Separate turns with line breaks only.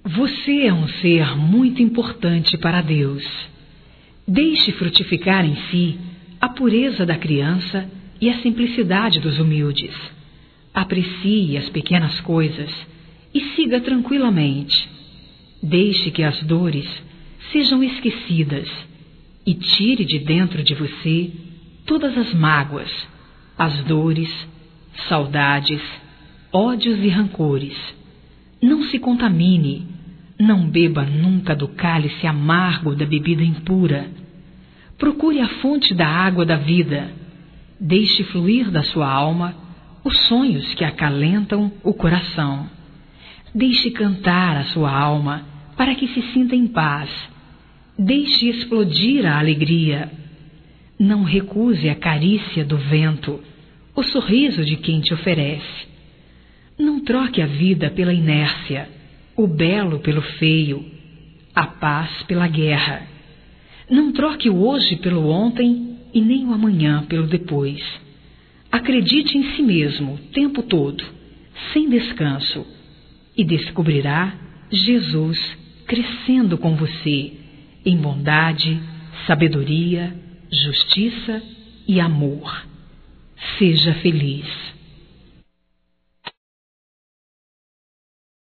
Você é um ser muito importante para Deus. Deixe frutificar em si a pureza da criança e a simplicidade dos humildes. Aprecie as pequenas coisas e siga tranquilamente. Deixe que as dores sejam esquecidas e tire de dentro de você todas as mágoas, as dores, saudades, ódios e rancores. Não se contamine, não beba nunca do cálice amargo da bebida impura. Procure a fonte da água da vida. Deixe fluir da sua alma os sonhos que acalentam o coração. Deixe cantar a sua alma para que se sinta em paz. Deixe explodir a alegria. Não recuse a carícia do vento, o sorriso de quem te oferece. Não troque a vida pela inércia, o belo pelo feio, a paz pela guerra. Não troque o hoje pelo ontem e nem o amanhã pelo depois. Acredite em si mesmo o tempo todo, sem descanso, e descobrirá Jesus crescendo com você em bondade, sabedoria, justiça e amor. Seja feliz.